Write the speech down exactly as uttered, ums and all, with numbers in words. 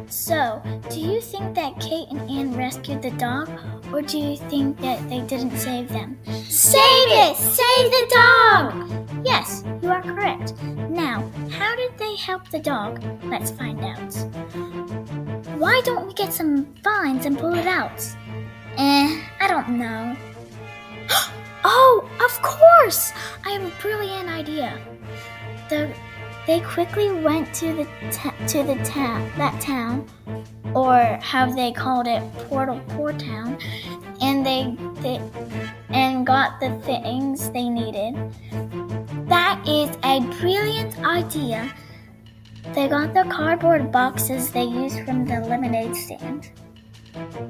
So, do you think that Kate and Anne rescued the dog, or do you think that they didn't save them? Save it! Save the dog! Yes, you are correct. Now, how did they help the dog? Let's find out. Why don't we get some vines and pull it out? Eh, I don't know. Oh, of course! I have a brilliant idea. The They quickly went to the ta- to the town, that town, or how they called it, Portal Poor Town, and they, they and got the things they needed. That is a brilliant idea. They got the cardboard boxes they used from the lemonade stand.